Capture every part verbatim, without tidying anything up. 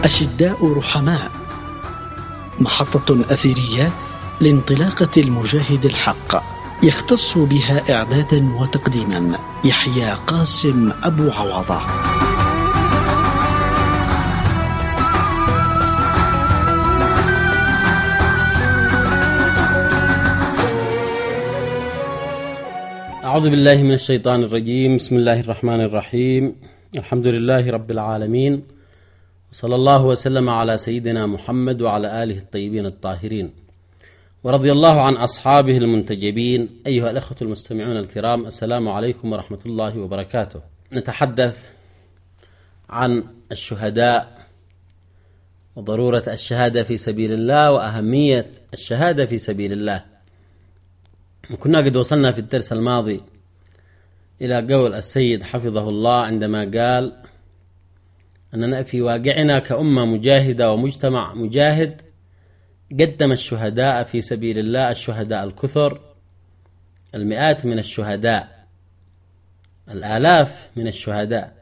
أشداء رحماء، محطة أثيرية لانطلاقة المجاهد الحق، يختص بها إعدادا وتقديما يحيى قاسم أبو عوضة. أعوذ بالله من الشيطان الرجيم. بسم الله الرحمن الرحيم. الحمد لله رب العالمين، وصلى الله وسلم على سيدنا محمد وعلى آله الطيبين الطاهرين، ورضي الله عن أصحابه المنتجبين. أيها الأخوة المستمعون الكرام، السلام عليكم ورحمة الله وبركاته. نتحدث عن الشهداء وضرورة الشهادة في سبيل الله وأهمية الشهادة في سبيل الله. كنا قد وصلنا في الدرس الماضي إلى قول السيد حفظه الله عندما قال أننا في واقعنا كأمة مجاهدة ومجتمع مجاهد قدم الشهداء في سبيل الله، الشهداء الكثر، المئات من الشهداء، الآلاف من الشهداء.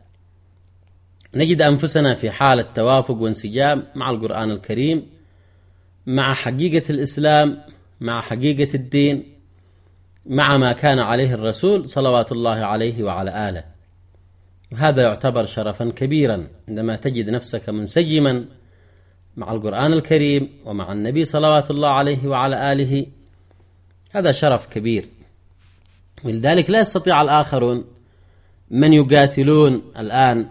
نجد أنفسنا في حالة توافق وانسجام مع القرآن الكريم، مع حقيقة الإسلام، مع حقيقة الدين، مع ما كان عليه الرسول صلوات الله عليه وعلى آله. وهذا يعتبر شرفا كبيرا عندما تجد نفسك منسجما مع القرآن الكريم ومع النبي صلوات الله عليه وعلى آله. هذا شرف كبير، ولذلك لا يستطيع الآخرون من يقاتلون الآن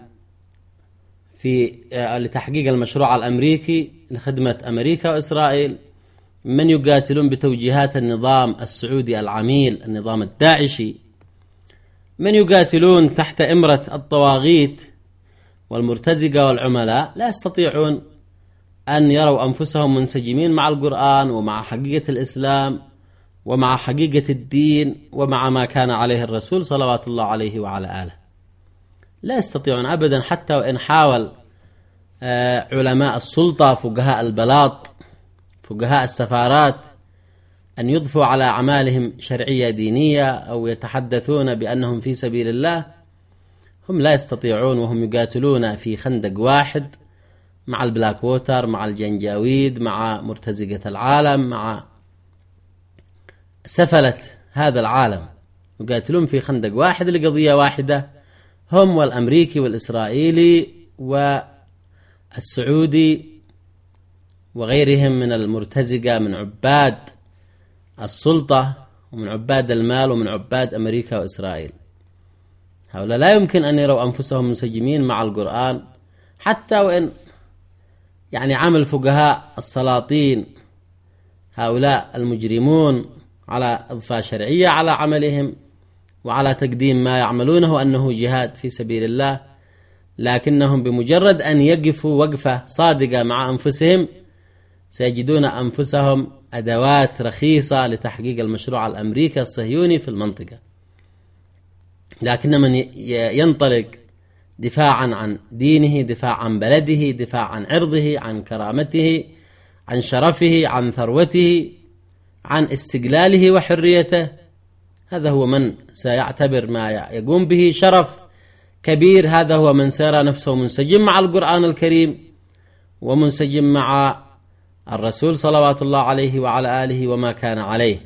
في لتحقيق المشروع الأمريكي لخدمة أمريكا وإسرائيل، من يقاتلون بتوجيهات النظام السعودي العميل، النظام الداعشي، من يقاتلون تحت إمرة الطواغيت والمرتزقة والعملاء، لا يستطيعون أن يروا أنفسهم منسجمين مع القرآن ومع حقيقة الإسلام ومع حقيقة الدين ومع ما كان عليه الرسول صلوات الله عليه وعلى آله. لا يستطيعون أبدا، حتى وإن حاول علماء السلطة، فقهاء البلاط، فقهاء السفارات، أن يضفوا على أعمالهم شرعية دينية أو يتحدثون بأنهم في سبيل الله. هم لا يستطيعون، وهم يقاتلون في خندق واحد مع البلاك ووتر، مع الجنجاويد، مع مرتزقة العالم، مع سفلة هذا العالم، يقاتلون في خندق واحد لقضية واحدة، هم والأمريكي والإسرائيلي والسعودي وغيرهم من المرتزقة، من عباد السلطة ومن عباد المال ومن عباد أمريكا وإسرائيل. هؤلاء لا يمكن أن يروا أنفسهم منسجمين مع القرآن، حتى وإن يعني عمل فقهاء السلاطين هؤلاء المجرمون على إضفاء شرعية على عملهم وعلى تقديم ما يعملونه أنه جهاد في سبيل الله، لكنهم بمجرد أن يقفوا وقفة صادقة مع أنفسهم سيجدون أنفسهم أدوات رخيصة لتحقيق المشروع الأمريكي الصهيوني في المنطقة. لكن من ينطلق دفاعا عن دينه، دفاع عن بلده، دفاع عن عرضه، عن كرامته، عن شرفه، عن ثروته، عن استقلاله وحريته، هذا هو من سيعتبر ما يقوم به شرف كبير. هذا هو من سيرى نفسه منسجم مع القرآن الكريم ومنسجم مع الرسول صلوات الله عليه وعلى آله وما كان عليه.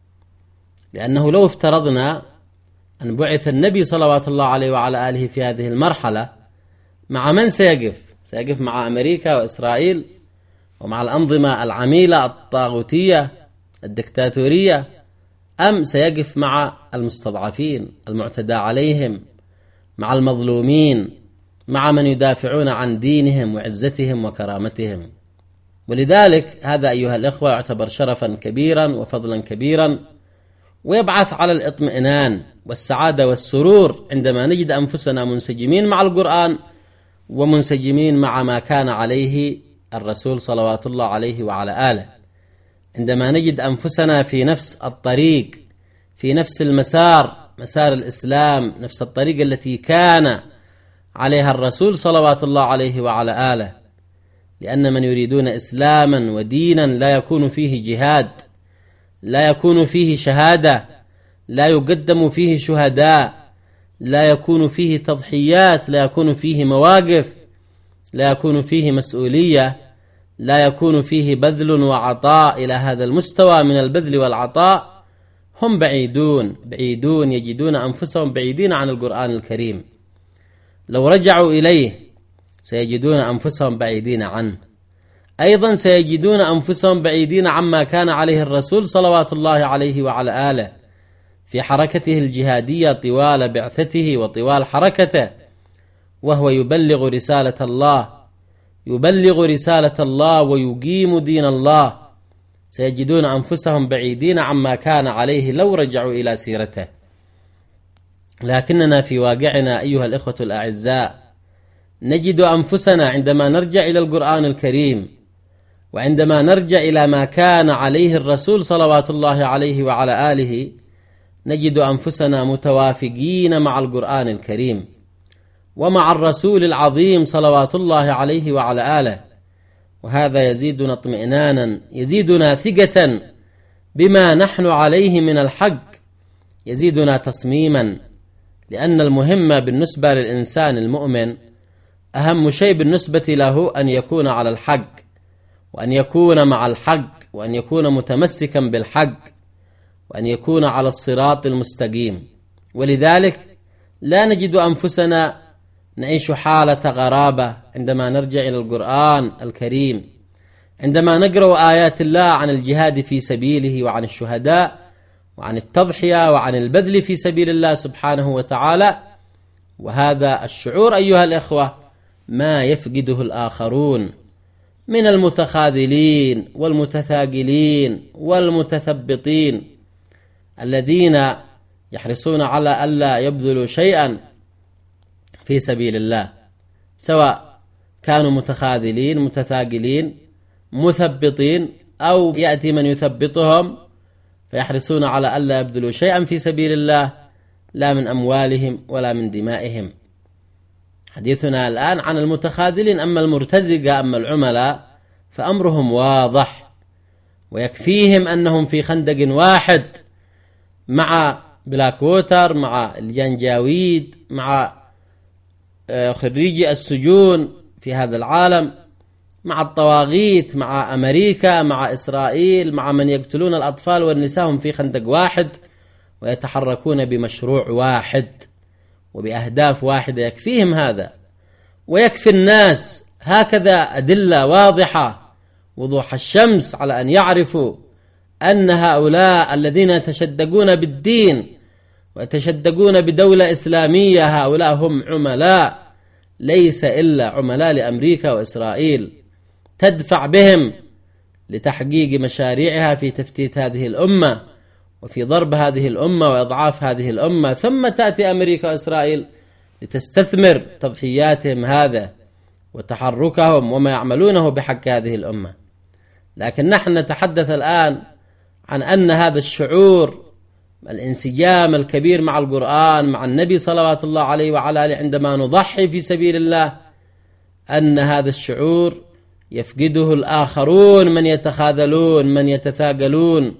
لأنه لو افترضنا أن بعث النبي صلوات الله عليه وعلى آله في هذه المرحلة، مع من سيقف؟ سيقف مع أمريكا وإسرائيل ومع الأنظمة العميلة الطاغوتية الدكتاتورية، أم سيقف مع المستضعفين المعتدى عليهم، مع المظلومين، مع من يدافعون عن دينهم وعزتهم وكرامتهم؟ ولذلك هذا أيها الإخوة يعتبر شرفا كبيرا وفضلا كبيرا، ويبعث على الاطمئنان والسعادة والسرور عندما نجد أنفسنا منسجمين مع القرآن ومنسجمين مع ما كان عليه الرسول صلوات الله عليه وعلى آله. عندما نجد أنفسنا في نفس الطريق، في نفس المسار، مسار الإسلام، نفس الطريق التي كان عليها الرسول صلوات الله عليه وعلى آله. لأن من يريدون إسلاما ودينا لا يكون فيه جهاد، لا يكون فيه شهادة، لا يقدم فيه شهداء، لا يكون فيه تضحيات، لا يكون فيه مواقف، لا يكون فيه مسؤولية، لا يكون فيه بذل وعطاء إلى هذا المستوى من البذل والعطاء، هم بعيدون بعيدون يجدون أنفسهم بعيدين عن القرآن الكريم. لو رجعوا إليه سيجدون أنفسهم بعيدين عنه. أيضا سيجدون أنفسهم بعيدين عما كان عليه الرسول صلوات الله عليه وعلى آله في حركته الجهادية طوال بعثته وطوال حركته، وهو يبلغ رسالة الله يبلغ رسالة الله ويقيم دين الله. سيجدون أنفسهم بعيدين عما كان عليه لو رجعوا إلى سيرته. لكننا في واقعنا أيها الإخوة الأعزاء نجد أنفسنا عندما نرجع إلى القرآن الكريم، وعندما نرجع إلى ما كان عليه الرسول صلوات الله عليه وعلى آله، نجد أنفسنا متوافقين مع القرآن الكريم ومع الرسول العظيم صلوات الله عليه وعلى آله. وهذا يزيدنا اطمئنانا، يزيدنا ثقة بما نحن عليه من الحق، يزيدنا تصميما، لأن المهم بالنسبة للإنسان المؤمن أهم شيء بالنسبة له أن يكون على الحق، وأن يكون مع الحق، وأن يكون متمسكا بالحق، وأن يكون على الصراط المستقيم. ولذلك لا نجد أنفسنا نعيش حالة غرابة عندما نرجع إلى القرآن الكريم، عندما نقرأ آيات الله عن الجهاد في سبيله وعن الشهداء وعن التضحية وعن البذل في سبيل الله سبحانه وتعالى. وهذا الشعور أيها الإخوة ما يفقده الآخرون من المتخاذلين والمتثاقلين والمتثبطين الذين يحرصون على ألا يبذلوا شيئا في سبيل الله، سواء كانوا متخاذلين متثاقلين مثبطين، أو يأتي من يثبطهم فيحرصون على ألا يبذلوا شيئا في سبيل الله، لا من أموالهم ولا من دمائهم. حديثنا الآن عن المتخاذلين. أما المرتزقة أما العملاء فأمرهم واضح، ويكفيهم أنهم في خندق واحد مع بلاك ووتر، مع الجنجاويد، مع خريجي السجون في هذا العالم، مع الطواغيت، مع أمريكا، مع إسرائيل، مع من يقتلون الأطفال والنساء، هم في خندق واحد ويتحركون بمشروع واحد وبأهداف واحدة. يكفيهم هذا، ويكفي الناس هكذا أدلة واضحة وضوح الشمس على أن يعرفوا أن هؤلاء الذين يتشدقون بالدين ويتشدقون بدولة إسلامية هؤلاء هم عملاء، ليس إلا عملاء لأمريكا وإسرائيل، تدفع بهم لتحقيق مشاريعها في تفتيت هذه الأمة وفي ضرب هذه الأمة وإضعاف هذه الأمة. ثم تأتي أمريكا وإسرائيل لتستثمر تضحياتهم هذا وتحركهم وما يعملونه بحق هذه الأمة. لكن نحن نتحدث الآن عن أن هذا الشعور، الانسجام الكبير مع القرآن مع النبي صلوات الله عليه وعلى آله عندما نضحي في سبيل الله، أن هذا الشعور يفقده الآخرون، من يتخاذلون، من يتثاقلون،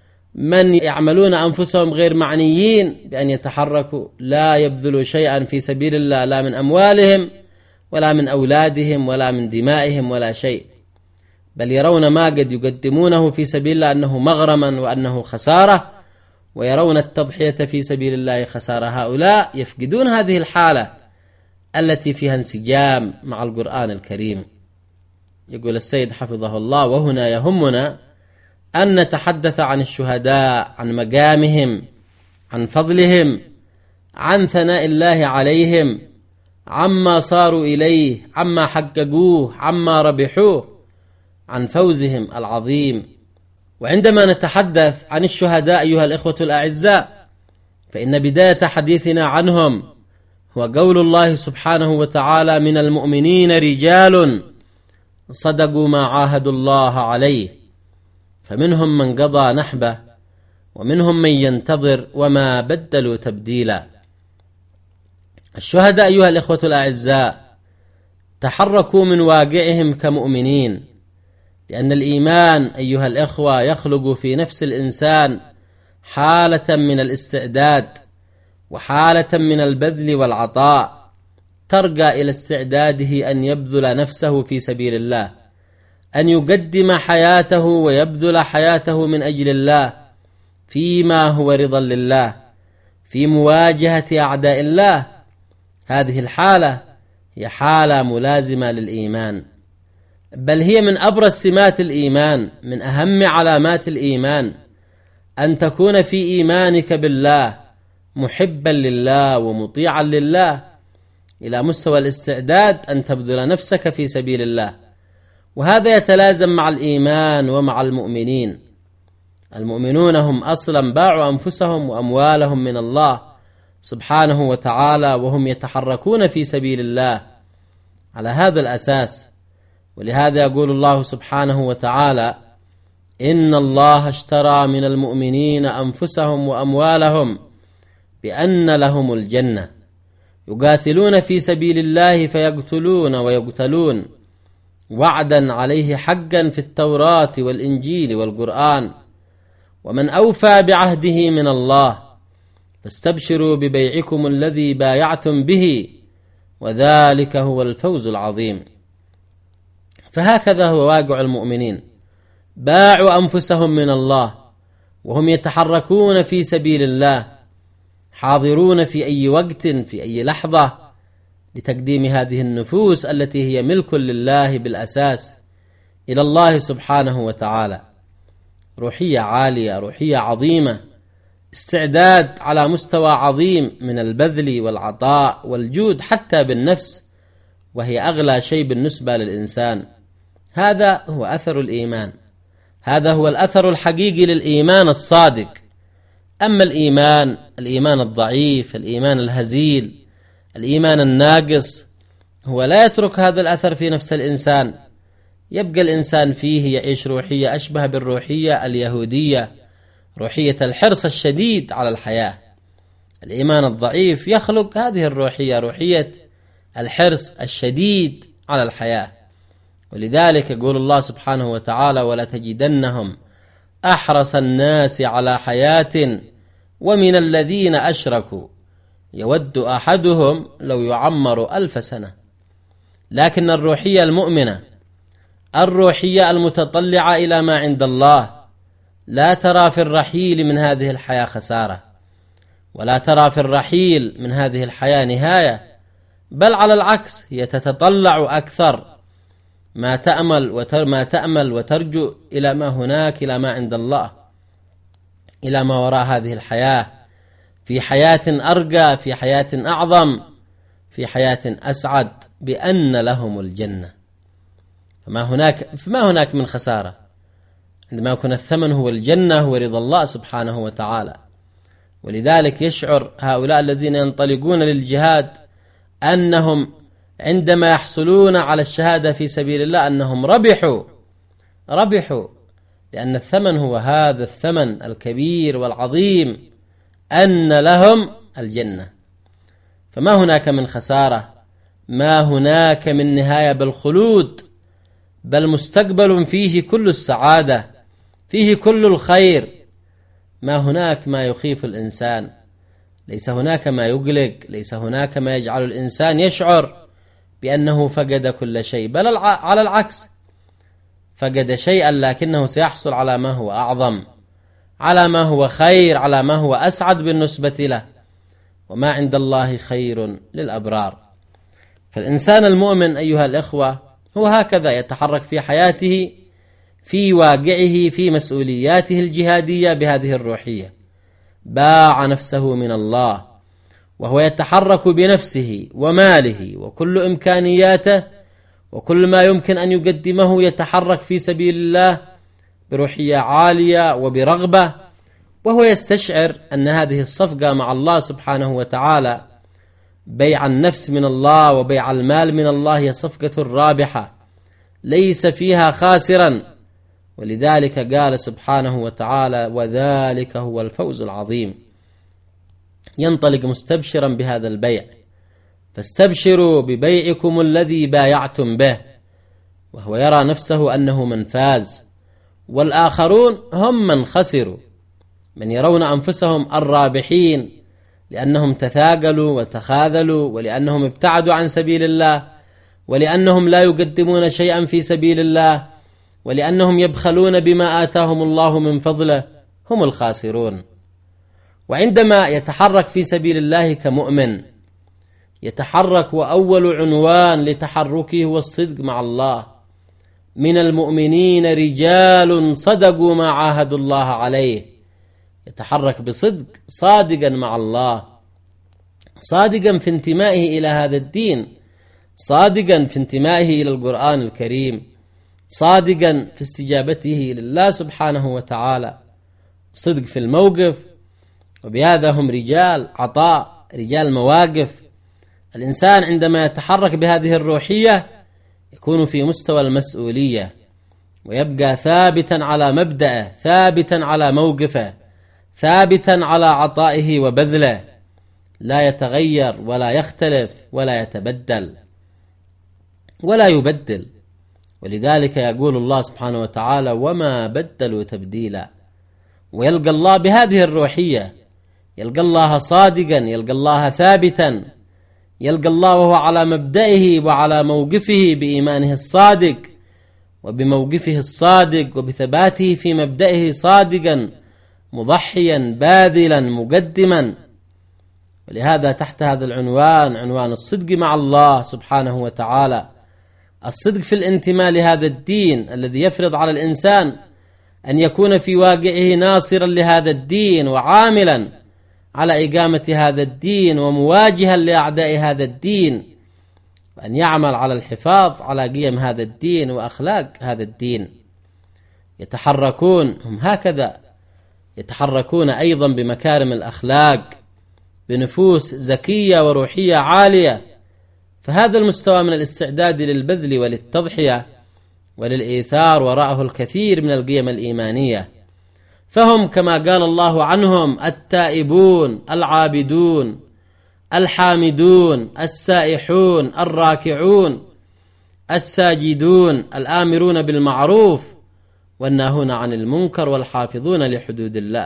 من يعملون أنفسهم غير معنيين بأن يتحركوا، لا يبذلوا شيئا في سبيل الله، لا من أموالهم ولا من أولادهم ولا من دمائهم ولا شيء، بل يرون ما قد يقدمونه في سبيل الله أنه مغرما وأنه خسارة، ويرون التضحية في سبيل الله خسارة. هؤلاء يفقدون هذه الحالة التي فيها انسجام مع القرآن الكريم. يقول السيد حفظه الله: وهنا يهمنا أن نتحدث عن الشهداء، عن مقامهم، عن فضلهم، عن ثناء الله عليهم، عما صاروا إليه، عما حققوه، عما ربحوه، عن فوزهم العظيم. وعندما نتحدث عن الشهداء أيها الإخوة الأعزاء، فإن بداية حديثنا عنهم هو قول الله سبحانه وتعالى: من المؤمنين رجال صدقوا ما عاهدوا الله عليه فمنهم من قضى نحبه ومنهم من ينتظر وما بدلوا تبديلا. الشهداء أيها الإخوة الأعزاء تحركوا من واقعهم كمؤمنين، لأن الإيمان أيها الإخوة يخلق في نفس الإنسان حالة من الاستعداد وحالة من البذل والعطاء، ترقى إلى استعداده أن يبذل نفسه في سبيل الله، أن يقدم حياته ويبذل حياته من أجل الله فيما هو رضا لله في مواجهة أعداء الله. هذه الحالة هي حالة ملازمة للإيمان، بل هي من أبرز سمات الإيمان، من أهم علامات الإيمان، أن تكون في إيمانك بالله محبا لله ومطيعا لله إلى مستوى الاستعداد أن تبذل نفسك في سبيل الله. وهذا يتلازم مع الإيمان ومع المؤمنين. المؤمنون هم أصلا باعوا أنفسهم وأموالهم من الله سبحانه وتعالى، وهم يتحركون في سبيل الله على هذا الأساس. ولهذا يقول الله سبحانه وتعالى: إن الله اشترى من المؤمنين أنفسهم وأموالهم بأن لهم الجنة يقاتلون في سبيل الله فيقتلون ويقتلون وعدا عليه حقا في التوراة والإنجيل والقرآن، ومن أوفى بعهده من الله فاستبشروا ببيعكم الذي بايعتم به وذلك هو الفوز العظيم. فهكذا هو واقع المؤمنين، باعوا أنفسهم من الله وهم يتحركون في سبيل الله، حاضرون في أي وقت في أي لحظة لتقديم هذه النفوس التي هي ملك لله بالأساس إلى الله سبحانه وتعالى. روحية عالية، روحية عظيمة، استعداد على مستوى عظيم من البذل والعطاء والجود حتى بالنفس، وهي أغلى شيء بالنسبة للإنسان. هذا هو أثر الإيمان، هذا هو الأثر الحقيقي للإيمان الصادق. أما الإيمان الإيمان الضعيف، الإيمان الهزيل، الإيمان الناقص، هو لا يترك هذا الأثر في نفس الإنسان، يبقى الإنسان فيه يعيش روحية أشبه بالروحية اليهودية، روحية الحرص الشديد على الحياة. الإيمان الضعيف يخلق هذه الروحية، روحية الحرص الشديد على الحياة. ولذلك يقول الله سبحانه وتعالى: ولا تجدنهم أحرص الناس على حياة ومن الذين أشركوا يود أحدهم لو يعمر ألف سنة. لكن الروحية المؤمنة، الروحية المتطلعة إلى ما عند الله، لا ترى في الرحيل من هذه الحياة خسارة، ولا ترى في الرحيل من هذه الحياة نهاية، بل على العكس هي تتطلع أكثر ما تأمل وتر ما تأمل وترجو إلى ما هناك، إلى ما عند الله، إلى ما وراء هذه الحياة، في حياة أرقى، في حياة أعظم، في حياة أسعد، بأن لهم الجنة. فما هناك فما هناك من خسارة عندما يكون الثمن هو الجنة، هو رضا الله سبحانه وتعالى. ولذلك يشعر هؤلاء الذين ينطلقون للجهاد أنهم عندما يحصلون على الشهادة في سبيل الله أنهم ربحوا ربحوا لأن الثمن هو هذا الثمن الكبير والعظيم، أن لهم الجنة. فما هناك من خسارة، ما هناك من نهاية بالخلود، بل مستقبل فيه كل السعادة، فيه كل الخير. ما هناك ما يخيف الإنسان، ليس هناك ما يقلق، ليس هناك ما يجعل الإنسان يشعر بأنه فقد كل شيء، بل على العكس، فقد شيئا لكنه سيحصل على ما هو أعظم، على ما هو خير، على ما هو أسعد بالنسبة له. وما عند الله خير للأبرار. فالإنسان المؤمن أيها الإخوة هو هكذا يتحرك في حياته، في واقعه، في مسؤولياته الجهادية بهذه الروحية. باع نفسه من الله، وهو يتحرك بنفسه وماله وكل إمكانياته وكل ما يمكن أن يقدمه، يتحرك في سبيل الله بروحية عالية وبرغبة، وهو يستشعر أن هذه الصفقة مع الله سبحانه وتعالى، بيع النفس من الله وبيع المال من الله، هي صفقة رابحة ليس فيها خاسرا. ولذلك قال سبحانه وتعالى: وذلك هو الفوز العظيم. ينطلق مستبشرا بهذا البيع، فاستبشروا ببيعكم الذي بايعتم به، وهو يرى نفسه أنه من فاز، والآخرون هم من خسروا، من يرون أنفسهم الرابحين لأنهم تثاقلوا وتخاذلوا، ولأنهم ابتعدوا عن سبيل الله، ولأنهم لا يقدمون شيئا في سبيل الله، ولأنهم يبخلون بما آتاهم الله من فضله، هم الخاسرون. وعندما يتحرك في سبيل الله كمؤمن يتحرك، وأول عنوان لتحركه هو الصدق مع الله. من المؤمنين رجال صدقوا ما عاهدوا الله عليه. يتحرك بصدق، صادقا مع الله، صادقا في انتمائه إلى هذا الدين، صادقا في انتمائه إلى القرآن الكريم، صادقا في استجابته لله سبحانه وتعالى، صدق في الموقف. وبهذا هم رجال عطاء، رجال مواقف. الإنسان عندما يتحرك بهذه الروحية يكون في مستوى المسؤولية، ويبقى ثابتا على مبدأه، ثابتا على موقفه، ثابتا على عطائه وبذله، لا يتغير ولا يختلف ولا يتبدل ولا يبدل. ولذلك يقول الله سبحانه وتعالى: وما بدلوا تبديلا. ويلقى الله بهذه الروحية، يلقى الله صادقا، يلقى الله ثابتا، يلقى الله وهو على مبدئه وعلى موقفه بإيمانه الصادق وبموقفه الصادق وبثباته في مبدئه صادقا، مضحيا باذلا مقدما. ولهذا تحت هذا العنوان، عنوان الصدق مع الله سبحانه وتعالى، الصدق في الانتماء لهذا الدين الذي يفرض على الإنسان أن يكون في واقعه ناصرا لهذا الدين وعاملا على إقامة هذا الدين ومواجها لأعداء هذا الدين، وأن يعمل على الحفاظ على قيم هذا الدين وأخلاق هذا الدين. يتحركون هم هكذا، يتحركون أيضا بمكارم الأخلاق، بنفوس زكية وروحية عالية. فهذا المستوى من الاستعداد للبذل وللتضحية وللإيثار وراءه الكثير من القيم الإيمانية. فهم كما قال الله عنهم: التائبون العابدون الحامدون السائحون الراكعون الساجدون الآمرون بالمعروف والناهون عن المنكر والحافظون لحدود الله.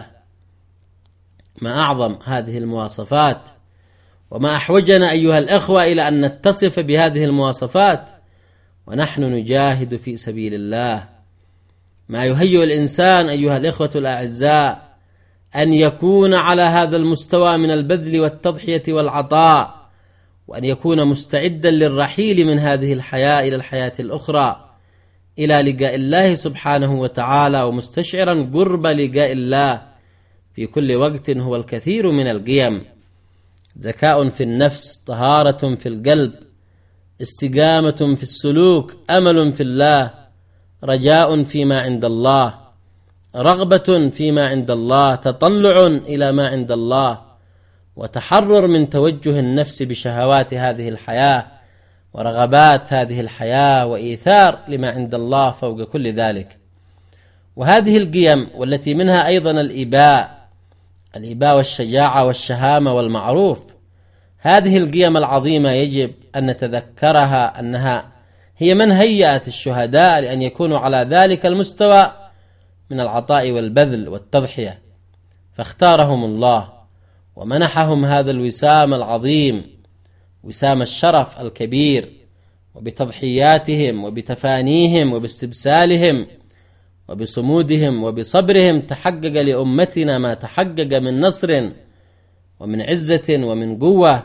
ما أعظم هذه المواصفات، وما أحوجنا أيها الأخوة إلى أن نتصف بهذه المواصفات ونحن نجاهد في سبيل الله. ما يهيئ الإنسان أيها الإخوة الأعزاء أن يكون على هذا المستوى من البذل والتضحية والعطاء، وأن يكون مستعدا للرحيل من هذه الحياة إلى الحياة الأخرى، إلى لقاء الله سبحانه وتعالى، ومستشعرا قرب لقاء الله في كل وقت. هو الكثير من القيم: زكاء في النفس، طهارة في القلب، استقامة في السلوك، أمل في الله، رجاء فيما عند الله، رغبة فيما عند الله، تطلع إلى ما عند الله، وتحرر من توجه النفس بشهوات هذه الحياة ورغبات هذه الحياة، وإيثار لما عند الله فوق كل ذلك. وهذه القيم والتي منها أيضا الإباء، الإباء والشجاعة والشهامة والمعروف، هذه القيم العظيمة يجب أن نتذكرها أنها هي من هيأت الشهداء لأن يكونوا على ذلك المستوى من العطاء والبذل والتضحية، فاختارهم الله ومنحهم هذا الوسام العظيم، وسام الشرف الكبير، وبتضحياتهم وبتفانيهم وباستبسالهم وبصمودهم وبصبرهم تحقق لأمتنا ما تحقق من نصر ومن عزة ومن قوة.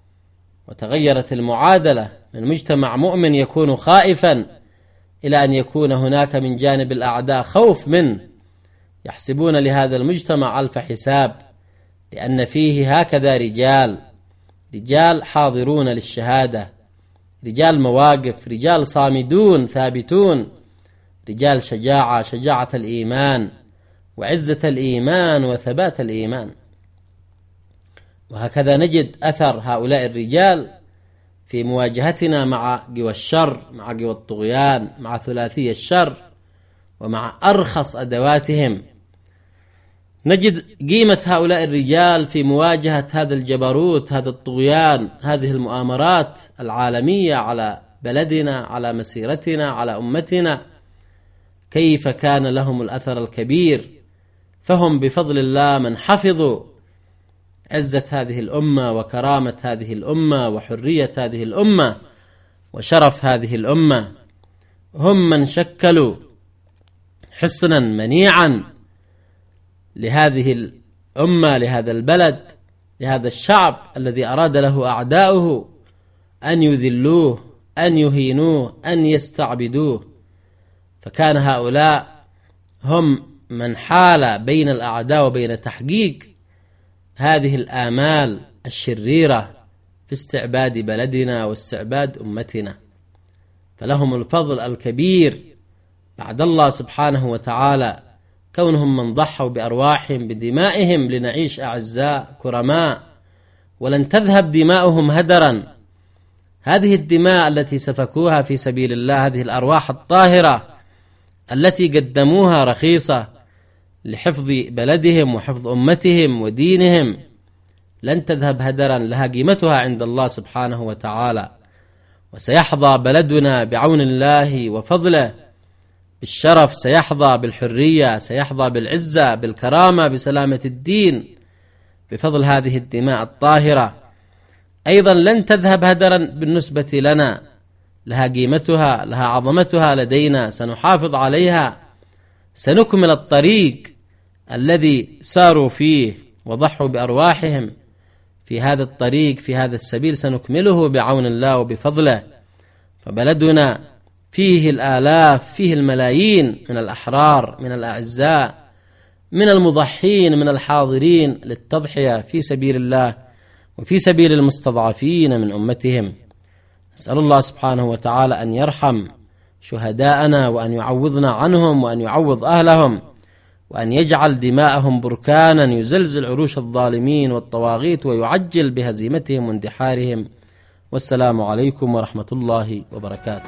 وتغيرت المعادلة من مجتمع مؤمن يكون خائفا إلى أن يكون هناك من جانب الأعداء خوف منه، يحسبون لهذا المجتمع ألف حساب، لأن فيه هكذا رجال، رجال حاضرون للشهادة، رجال مواقف، رجال صامدون ثابتون، رجال شجاعة، شجاعة الإيمان وعزة الإيمان وثبات الإيمان. وهكذا نجد أثر هؤلاء الرجال في مواجهتنا مع قوى الشر، مع قوى الطغيان، مع ثلاثي الشر، ومع أرخص أدواتهم. نجد قيمة هؤلاء الرجال في مواجهة هذا الجبروت، هذا الطغيان، هذه المؤامرات العالمية على بلدنا، على مسيرتنا، على أمتنا، كيف كان لهم الأثر الكبير. فهم بفضل الله من حفظوا عزة هذه الأمة وكرامة هذه الأمة وحرية هذه الأمة وشرف هذه الأمة. هم من شكلوا حصنا منيعا لهذه الأمة، لهذا البلد، لهذا الشعب الذي أراد له أعداؤه أن يذلوه، أن يهينوه، أن يستعبدوه. فكان هؤلاء هم من حال بين الأعداء وبين تحقيق هذه الآمال الشريرة في استعباد بلدنا واستعباد أمتنا. فلهم الفضل الكبير بعد الله سبحانه وتعالى كونهم من ضحوا بأرواحهم بدمائهم لنعيش أعزاء كرماء، ولن تذهب دماؤهم هدرا. هذه الدماء التي سفكوها في سبيل الله، هذه الأرواح الطاهرة التي قدموها رخيصة لحفظ بلدهم وحفظ أمتهم ودينهم، لن تذهب هدرا، لها قيمتها عند الله سبحانه وتعالى. وسيحظى بلدنا بعون الله وفضله بالشرف، سيحظى بالحرية، سيحظى بالعزة، بالكرامة، بسلامة الدين بفضل هذه الدماء الطاهرة. أيضا لن تذهب هدرا بالنسبة لنا، لها قيمتها، لها عظمتها لدينا، سنحافظ عليها، سنكمل الطريق الذي ساروا فيه وضحوا بأرواحهم في هذا الطريق، في هذا السبيل، سنكمله بعون الله وبفضله. فبلدنا فيه الآلاف، فيه الملايين من الأحرار، من الأعزاء، من المضحين، من الحاضرين للتضحية في سبيل الله وفي سبيل المستضعفين من أمتهم. نسأل الله سبحانه وتعالى أن يرحم شهداءنا وأن يعوضنا عنهم وأن يعوض أهلهم وأن يجعل دماءهم بركانا يزلزل عروش الظالمين والطواغيت ويعجل بهزيمتهم واندحارهم. والسلام عليكم ورحمة الله وبركاته.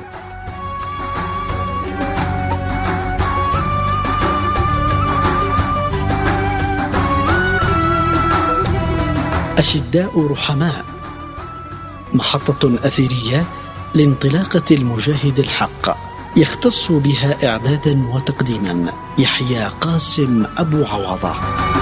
أشداء رحماء، محطة أثيرية لانطلاقة المجاهد الحق، يختص بها إعدادا وتقديما يحيى قاسم أبو عوضة.